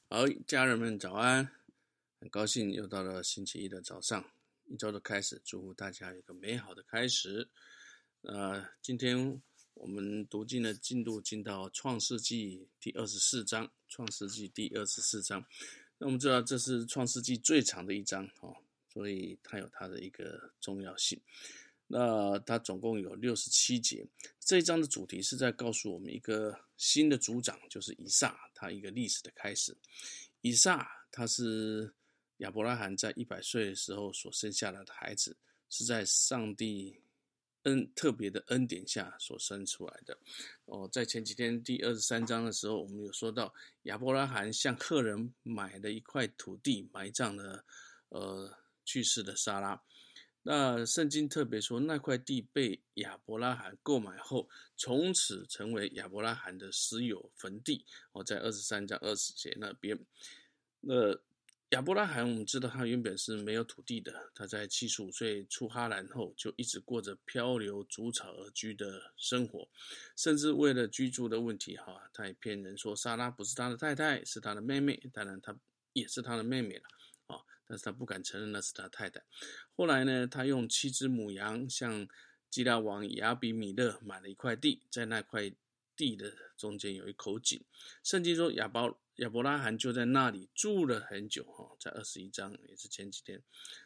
好，家人们早安！很高兴又到了星期一的早上，一周的开始，祝福大家有个美好的开始。今天我们读经的进度进到创世纪第24章，创世纪第24章。那我们知道这是创世纪最长的一章，所以它有它的一个重要性。那它总共有67节，这一章的主题是在告诉我们一个新的族长，就是以撒，他一个历史的开始。以撒他是亚伯拉罕在100岁的时候所生下来的孩子，是在上帝特别的恩典下所生出来的。在前几天第23章的时候，我们有说到亚伯拉罕向赫人买了一块土地，埋葬了去世的撒拉。那圣经特别说，那块地被亚伯拉罕购买后，从此成为亚伯拉罕的私有坟地。在23章20节那边。那亚伯拉罕我们知道他原本是没有土地的，他在75岁出哈兰后就一直过着漂流逐草而居的生活，甚至为了居住的问题他也骗人说撒拉不是他的太太，是他的妹妹，当然他也是他的妹妹了但是他不敢承认那是他太太。后来呢，他用7只母羊向基拉王亚比米勒买了一块地，在那块地的中间有一口井。圣经说亚伯拉罕就在那里住了很久在21章也是前几天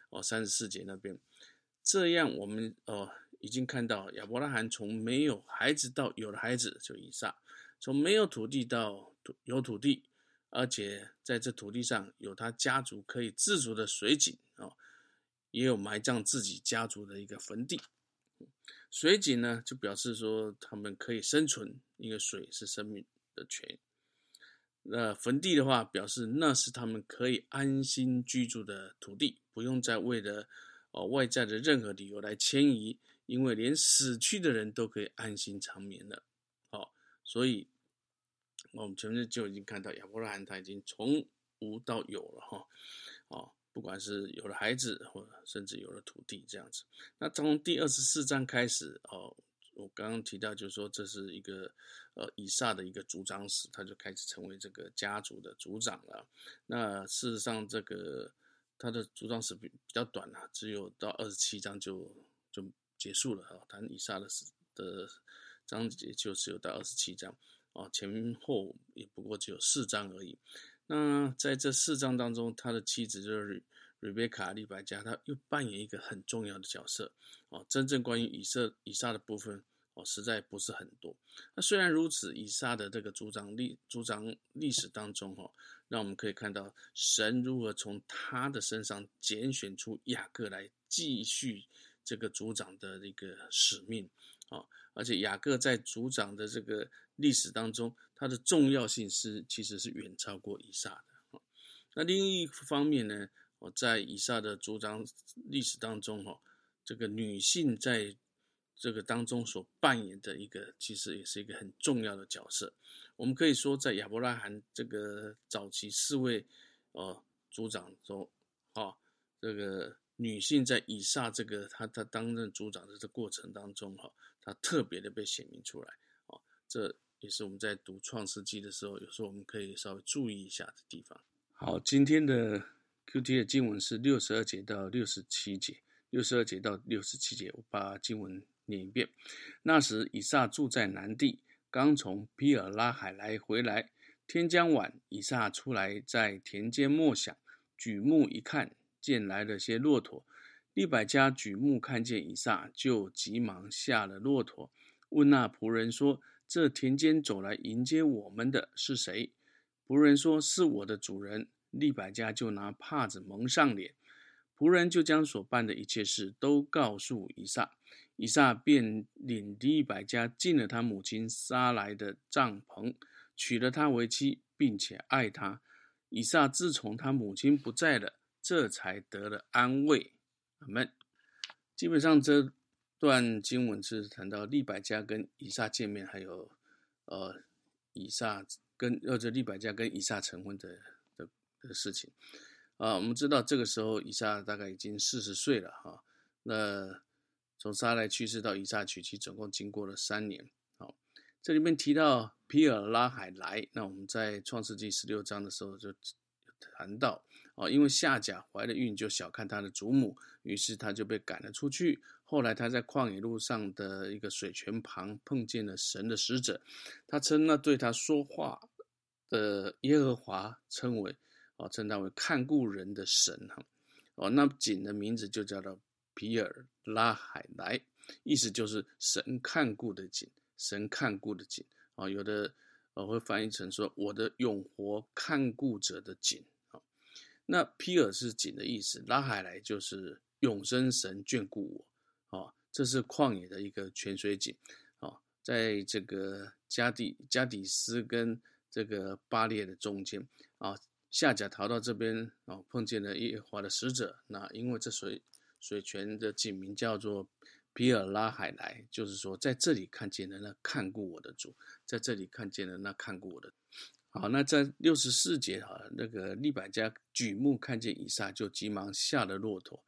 34节那边。这样我们已经看到亚伯拉罕从没有孩子到有了孩子，就以撒，从没有土地到有土地，而且在这土地上有他家族可以自足的水井也有埋葬自己家族的一个坟地。水井呢，就表示说他们可以生存，因为水是生命的泉源。那坟地的话，表示那是他们可以安心居住的土地，不用再为了外在的任何理由来迁移，因为连死去的人都可以安心长眠了。所以我们前面就已经看到亚伯拉罕他已经从无到有了不管是有了孩子，或者甚至有了土地这样子。那从第24章开始我刚刚提到就是说这是一个以撒的一个族长史，他就开始成为这个家族的族长了。那事实上这个他的族长史比较短只有到27章就结束了谈以撒的章节就只有到27章前后也不过只有4章而已。那在这4章当中，他的妻子就是瑞贝卡利百加，他又扮演一个很重要的角色真正关于以撒的部分实在不是很多。那虽然如此，以撒的这个族长历史当中让我们可以看到神如何从他的身上拣选出雅各来继续这个族长的一个使命而且雅各在族长的这个历史当中，它的重要性其实是远超过以撒的那另一方面呢在以撒的族长历史当中这个女性在这个当中所扮演的一个其实也是一个很重要的角色。我们可以说在亚伯拉罕这个早期4位族长中这个女性在以撒这个她担任族长的这个过程当中她特别的被显明出来这也是我们在读创世纪的时候有时候我们可以稍微注意一下的地方。好，今天的 QT 的经文是62节到67节，62节到67节，我把经文念一遍。那时以撒住在南地，刚从毗尔拉海来回来，天将晚，以撒出来在田间默想，举目一看，见来了些骆驼。利百加举目看见以撒，就急忙下了骆驼，问那仆人说：这田间走来迎接我们的是谁？仆人说：是我的主人。利百加就拿帕子蒙上脸，仆人就将所办的一切事都告诉以撒。以撒便领利百加进了他母亲撒来的帐篷，娶了她为妻，并且爱她。以撒自从他母亲不在了，这才得了安慰。阿们。基本上这段经文是谈到利百加跟以撒见面，还有利百加跟以撒成婚的事情我们知道这个时候以撒大概已经40岁了那从撒来去世到以撒娶妻总共经过了3年这里面提到皮尔拉海莱，那我们在创世纪16章的时候就谈到因为夏甲怀了孕就小看他的祖母，于是他就被赶了出去。后来他在旷野路上的一个水泉旁碰见了神的使者，他称那对他说话的耶和华称他为看顾人的神那井的名字就叫做皮尔拉海莱，意思就是神看顾的井，神看顾的井有的会翻译成说我的永活看顾者的井那皮尔是井的意思，拉海莱就是永生神眷顾我这是旷野的一个泉水井在这个加底斯跟这个巴列的中间夏甲逃到这边碰见了耶和华的使者，那因为这水泉的井名叫做皮尔拉海莱，就是说在这里看见了那看顾我的主，在这里看见了那看顾我的主。好，那在64节那个利百加举目看见以撒，就急忙下了骆驼，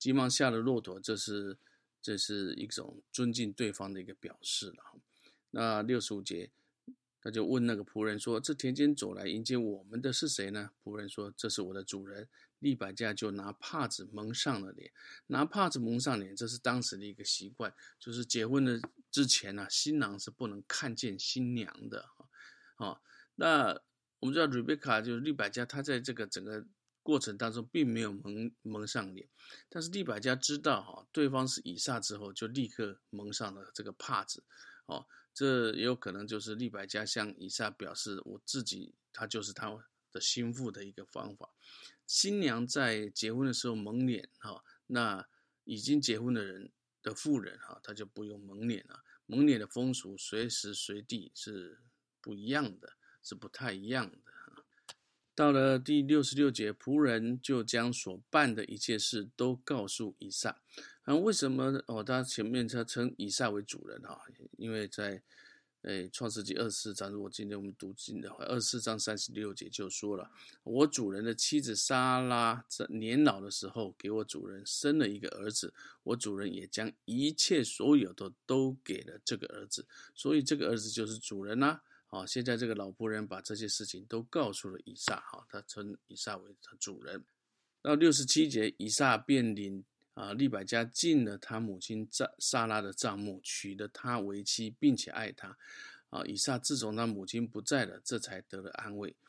这是一种尊敬对方的一个表示了。那65节他就问那个仆人说，这田间走来迎接我们的是谁呢？仆人说，这是我的主人。利百加就拿帕子蒙上了脸，这是当时的一个习惯，就是结婚的之前新郎是不能看见新娘的那我们知道 Rebecca 就是利百加，她在这个整个过程当中并没有蒙上脸，但是利百加知道对方是以撒之后，就立刻蒙上了这个帕子这也有可能就是利百加向以撒表示我自己他就是他的心腹的一个方法。新娘在结婚的时候蒙脸那已经结婚的人的妇人他就不用蒙脸了。蒙脸的风俗随时随地是不一样的，是不太一样的。到了第66节，仆人就将所办的一切事都告诉以撒。为什么他前面他称以撒为主人因为在创世纪24章，如果今天我们读经的话，24章36节就说了，我主人的妻子撒拉在年老的时候给我主人生了一个儿子，我主人也将一切所有的都给了这个儿子，所以这个儿子就是主人现在这个老仆人把这些事情都告诉了以撒他称以撒为他主人。到67节，以撒便领利百加进了他母亲撒拉的帐幕，娶了她为妻，并且爱她以撒自从他母亲不在了，这才得了安慰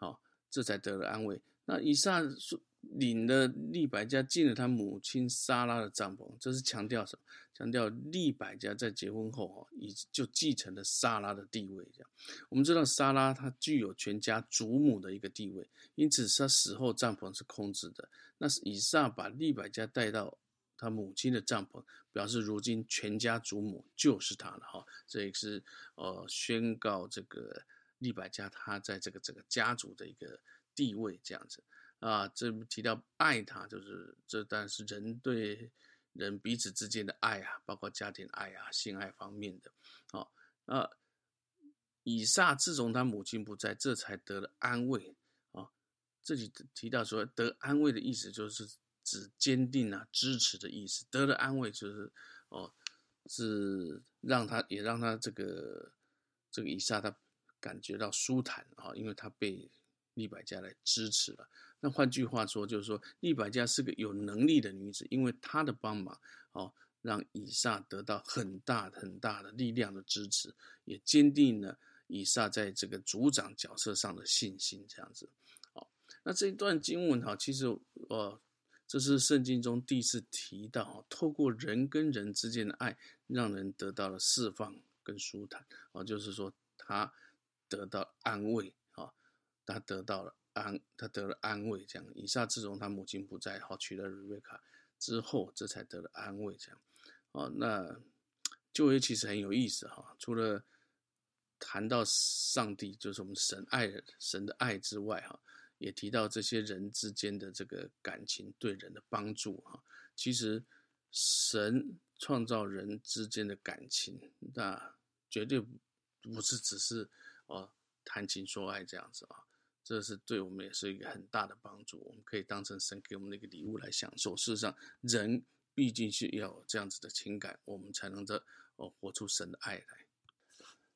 那以撒领了利百加进了他母亲撒拉的帐篷，这是强调什么？强调利百加在结婚后就继承了撒拉的地位。这样，我们知道撒拉她具有全家主母的一个地位，因此她死后帐篷是空置的。那是以撒把利百加带到他母亲的帐篷，表示如今全家主母就是他了这也是宣告这个利百加他在这个整个家族的一个地位这样子这提到爱他，就是这当然是人对人彼此之间的爱包括家庭爱性爱方面的以撒自从他母亲不在，这才得了安慰这里提到说得安慰的意思就是指坚定支持的意思，得了安慰就是是让他这个以撒他感觉到舒坦因为他被利百加来支持了。那换句话说，就是说利百加是个有能力的女子，因为她的帮忙让以撒得到很大很大的力量的支持，也坚定了以撒在这个族长角色上的信心这样子那这一段经文其实这是圣经中第一次提到透过人跟人之间的爱让人得到了释放跟舒坦就是说他得到安慰他得了安慰这样。以撒自从他母亲不在娶了瑞贝卡之后，这才得了安慰这样那旧约其实很有意思除了谈到上帝就是我们神的爱之外也提到这些人之间的这个感情对人的帮助其实神创造人之间的感情，那绝对不是只是谈情说爱这样子这是对我们也是一个很大的帮助，我们可以当成神给我们的一个礼物来享受。事实上，人毕竟是要有这样子的情感，我们才能活出神的爱来。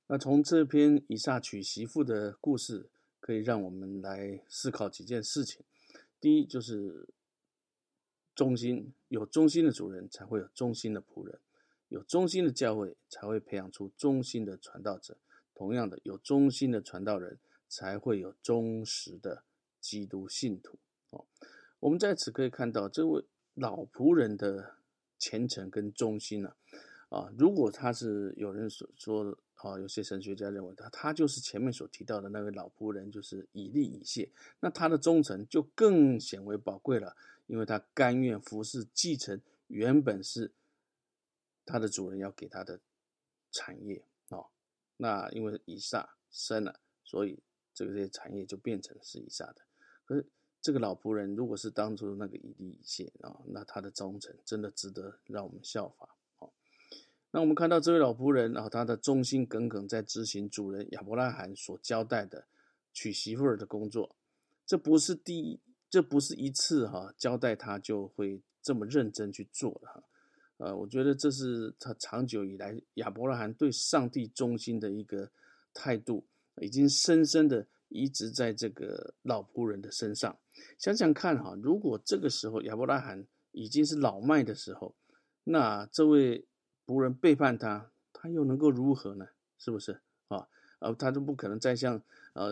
那从这篇以撒娶媳妇的故事，可以让我们来思考几件事情。第一，就是忠心，有忠心的主人才会有忠心的仆人，有忠心的教会才会培养出忠心的传道者。同样的，有忠心的传道人才会有忠实的基督信徒。我们在此可以看到这位老仆人的虔诚跟忠心如果他是有人所说有些神学家认为他就是前面所提到的那位老仆人，就是以利以谢，那他的忠诚就更显为宝贵了，因为他甘愿服侍继承原本是他的主人要给他的产业那因为以撒生了，所以这些产业就变成是以撒的。可是这个老仆人如果是当初那个以利以谢那他的忠诚真的值得让我们效法。那我们看到这位老仆人他的忠心耿耿在执行主人亚伯拉罕所交代的娶媳妇儿的工作。这不是一次交代他就会这么认真去做的我觉得这是他长久以来亚伯拉罕对上帝忠心的一个态度，已经深深的移植在这个老仆人的身上。想想看如果这个时候亚伯拉罕已经是老迈的时候，那这位仆人背叛他，他又能够如何呢？是不是他就不可能再像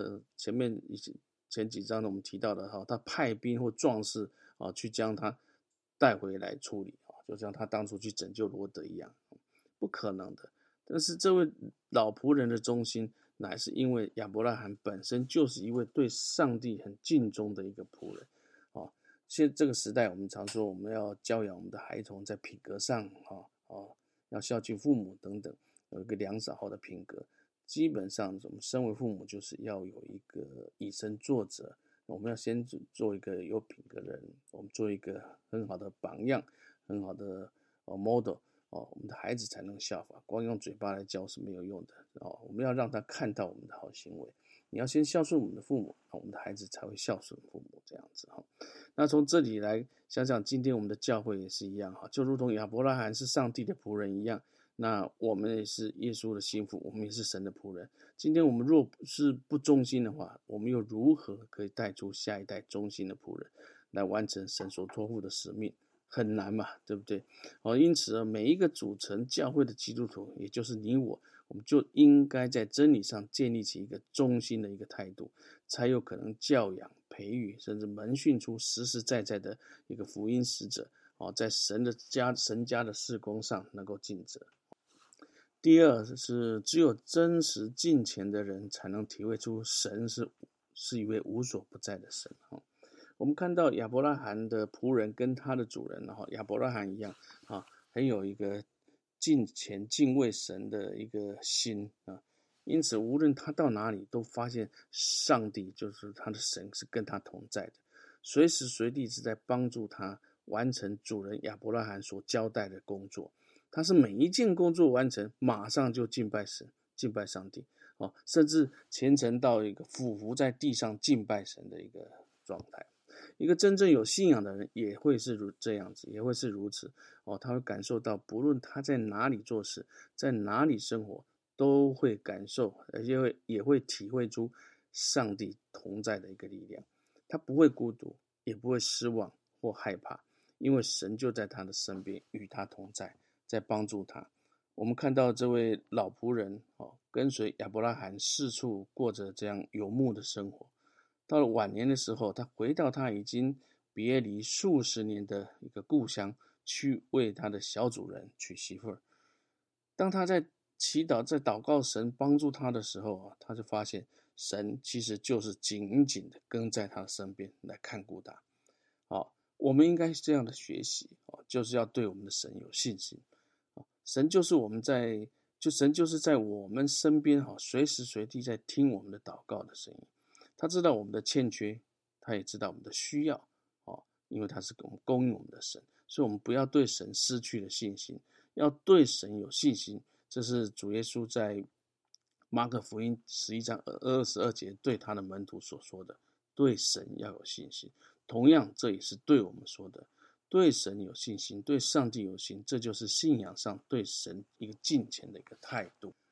前几章我们提到的他派兵或壮士去将他带回来处理就像他当初去拯救罗德一样，不可能的。但是这位老仆人的忠心，乃是因为亚伯拉罕本身就是一位对上帝很尽忠的一个仆人现在这个时代，我们常说我们要教养我们的孩童在品格上要孝敬父母等等，有一个良好的品格。基本上我们身为父母就是要有一个以身作则，我们要先做一个有品格的人，我们做一个很好的榜样，很好的model我们的孩子才能效法。光用嘴巴来教是没有用的我们要让他看到我们的好行为。你要先孝顺我们的父母我们的孩子才会孝顺父母，这样子那从这里来想想，今天我们的教会也是一样就如同亚伯拉罕是上帝的仆人一样，那我们也是耶稣的心腹，我们也是神的仆人。今天我们若是不忠心的话，我们又如何可以带出下一代忠心的仆人来完成神所托付的使命？很难嘛，对不对因此每一个组成教会的基督徒，也就是你我们就应该在真理上建立起一个忠心的一个态度，才有可能教养培育甚至门训出实实在在的一个福音使者在神家的事工上能够尽责。第二是只有真实敬虔的人才能体会出神是一位无所不在的神我们看到亚伯拉罕的仆人跟他的主人亚伯拉罕一样很有一个敬虔敬畏神的一个心因此无论他到哪里都发现上帝就是他的神是跟他同在的，随时随地是在帮助他完成主人亚伯拉罕所交代的工作。他是每一件工作完成马上就敬拜神敬拜上帝甚至虔诚到一个俯伏在地上敬拜神的一个状态。一个真正有信仰的人也会是这样子，也会是如此他会感受到不论他在哪里做事，在哪里生活，都会感受而且也会体会出上帝同在的一个力量。他不会孤独，也不会失望或害怕，因为神就在他的身边与他同在，在帮助他。我们看到这位老仆人跟随亚伯拉罕四处过着这样游牧的生活，到了晚年的时候，他回到他已经别离数十年的一个故乡，去为他的小主人娶媳妇儿。当他在祈祷在祷告神帮助他的时候他就发现神其实就是紧紧的跟在他的身边来看顾他我们应该是这样的学习就是要对我们的神有信心神就是神就是在我们身边随时随地在听我们的祷告的声音。他知道我们的欠缺，他也知道我们的需要因为他是给我们供应我们的神，所以我们不要对神失去了信心，要对神有信心。这是主耶稣在马可福音11章22节对他的门徒所说的，对神要有信心。同样这也是对我们说的，对神有信心，对上帝有信，这就是信仰上对神一个敬虔的一个态度。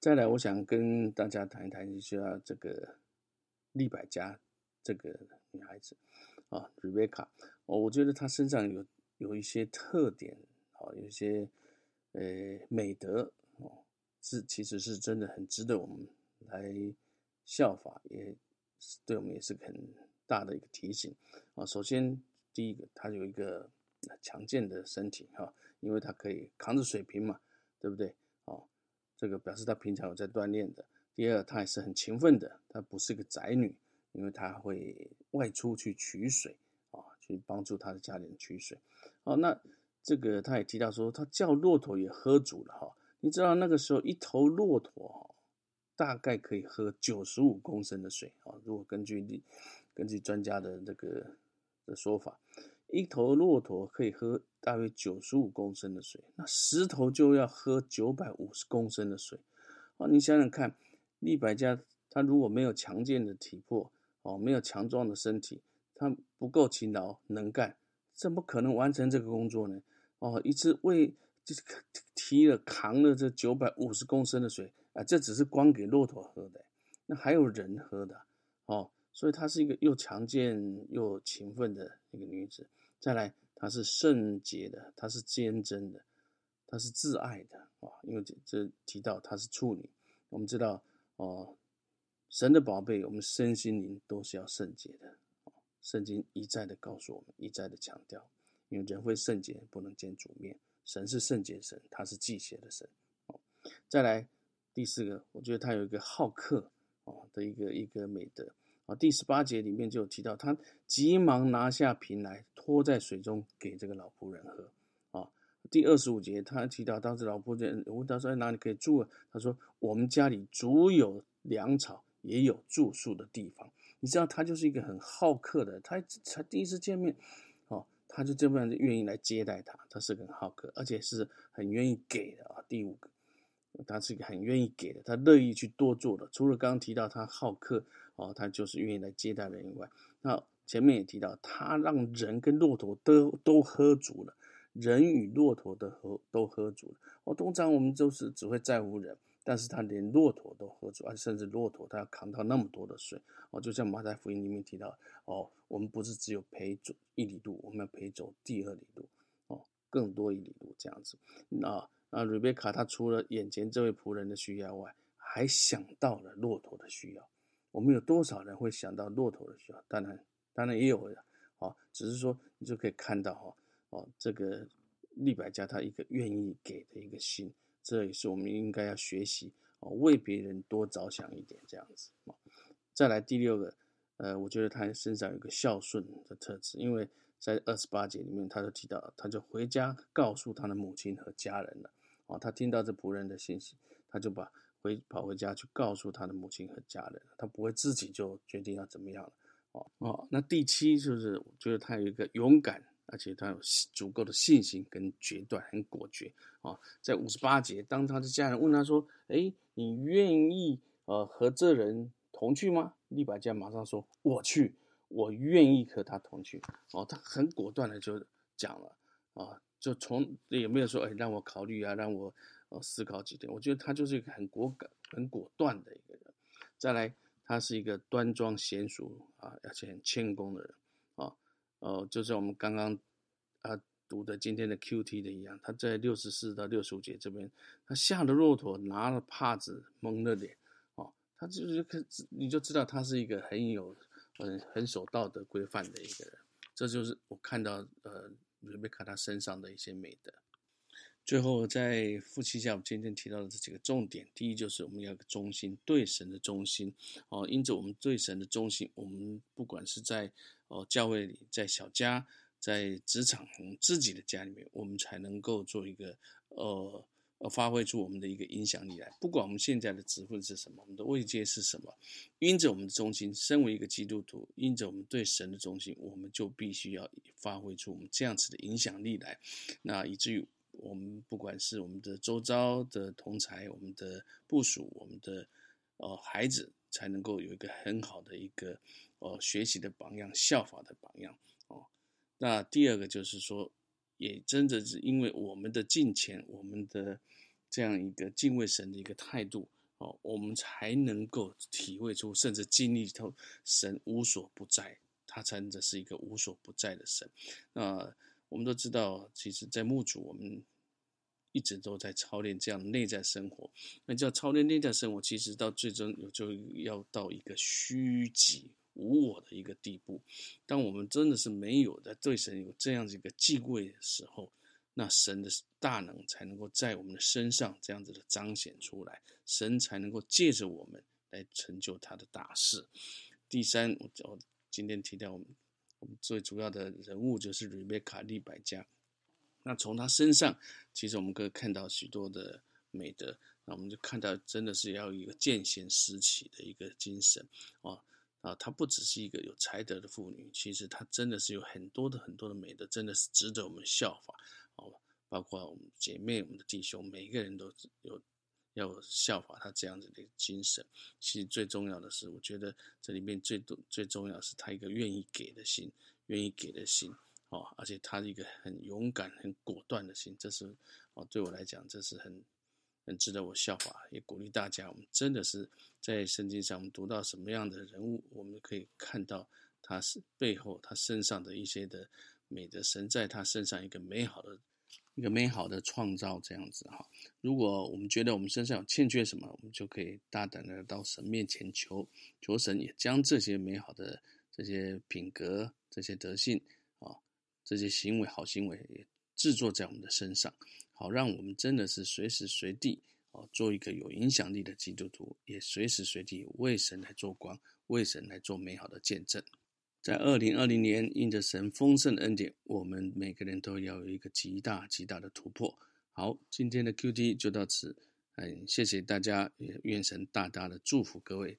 再来，我想跟大家谈一谈一下这个利百加这个女孩子啊，Rebecca。我觉得她身上有一些特点有一些美德其实是真的很值得我们来效法，也对我们也是很大的一个提醒首先，第一个，她有一个强健的身体因为她可以扛着水瓶嘛，对不对这个表示她平常有在锻炼的。第二，她也是很勤奋的，她不是个宅女，因为她会外出去取水去帮助她的家里人取水那这个他也提到说，他叫骆驼也喝足了你知道那个时候一头骆驼大概可以喝95公升的水如果根据专家的这个的说法，一头骆驼可以喝大约95公升的水，那10头就要喝950公升的水你想想看，利百加他如果没有强健的体魄没有强壮的身体，他不够勤劳能干，怎么可能完成这个工作呢一次扛了这950公升的水这只是光给骆驼喝的，那还有人喝的所以她是一个又强健又勤奋的一个女子。再来，她是圣洁的，她是坚贞的，她是自爱的因为这提到她是处女，我们知道神的宝贝，我们身心灵都是要圣洁的圣经一再的告诉我们，一再的强调，因为人会圣洁不能见主面，神是圣洁神，他是忌邪的神再来第四个，我觉得他有一个好客的一个美德第18节里面就有提到，他急忙拿下瓶来，拖在水中给这个老仆人喝第25节他提到，当时老仆人问他说哪里可以住他说我们家里足有粮草，也有住宿的地方。你知道他就是一个很好客的，他才第一次见面他就这么样愿意来接待他是个很好客，而且是很愿意给的第5个，他是一个很愿意给的，他乐意去多做的。除了刚刚提到他好客他就是愿意来接待人以外，那前面也提到他让人跟骆驼都喝足了，人与骆驼都喝足了通常我们就是只会在乎人，但是他连骆驼都喝足，甚至骆驼他要扛到那么多的水就像马太福音里面提到我们不是只有陪走1里路，我们要陪走第2里路更多1里路这样子那Rebecca 她除了眼前这位仆人的需要外，还想到了骆驼的需要。我们有多少人会想到骆驼的需要？当然也有的只是说你就可以看到这个利百加他一个愿意给的一个心，这也是我们应该要学习为别人多着想一点这样子再来第6个我觉得他身上有一个孝顺的特质，因为在28节里面他就提到，他就回家告诉他的母亲和家人了他听到这仆人的信息，他就跑回家去告诉他的母亲和家人，他不会自己就决定要怎么样了那第7就是我觉得他有一个勇敢，而且他有足够的信心跟决断，很果决在58节，当他的家人问他说你愿意和这人同去吗？利百加马上说我去，我愿意和他同去他很果断的就讲了就也没有说让我考虑让我思考几天。我觉得他就是一个很果断的一个人。再来，他是一个端庄娴熟而且很谦恭的人就是我们刚刚读的今天的 QT 的一样，他在64到65节这边，他下了骆驼，拿了帕子蒙了脸他你就知道他是一个很守道德规范的一个人。这就是我看到Rebecca 他身上的一些美德。最后再复习一下我们今天提到的这几个重点。第一，就是我们要有个忠心，对神的忠心因着我们对神的忠心，我们不管是在教会里，在小家，在职场，我们自己的家里面，我们才能够做一个发挥出我们的一个影响力来。不管我们现在的职分是什么，我们的位阶是什么，因着我们的忠心，身为一个基督徒，因着我们对神的忠心，我们就必须要发挥出我们这样子的影响力来，那以至于我们不管是我们的周遭的同侪，我们的部属，我们的孩子，才能够有一个很好的一个学习的榜样，效法的榜样那第二个就是说，也真的是因为我们的敬虔，我们的这样一个敬畏神的一个态度我们才能够体会出，甚至经历透神无所不在，他真的是一个无所不在的神。我们都知道，其实在牧主，我们一直都在操练这样的内在生活。那叫操练内在生活，其实到最终就要到一个虚己无我的一个地步。当我们真的是没有的对神有这样子一个忌讳的时候，那神的大能才能够在我们的身上这样子的彰显出来，神才能够借着我们来成就他的大事。第三，我今天提到我们最主要的人物就是吕贝卡利百加。那从他身上，其实我们可以看到许多的美德。那我们就看到，真的是要有一个见贤思齐的一个精神她不只是一个有才德的妇女，其实她真的是有很多的美德，真的是值得我们效法包括我们姐妹、我们的弟兄，每一个人都要有效法她这样子的一个精神。其实最重要的是，我觉得这里面最重要的是她一个愿意给的心，而且他一个很勇敢、很果断的心，这是对我来讲，这是很值得我效法，也鼓励大家。我们真的是在圣经上，我们读到什么样的人物，我们可以看到他是背后他身上的一些的美德，神在他身上一个美好的创造，这样子哈。如果我们觉得我们身上有欠缺什么，我们就可以大胆的到神面前求神，也将这些美好的这些品格、这些德性这些好行为也制作在我们的身上，好让我们真的是随时随地做一个有影响力的基督徒，也随时随地为神来做光，为神来做美好的见证。在2020年，因着神丰盛的恩典，我们每个人都要有一个极大的突破。好，今天的 QT 就到此，谢谢大家，也愿神大大的祝福各位。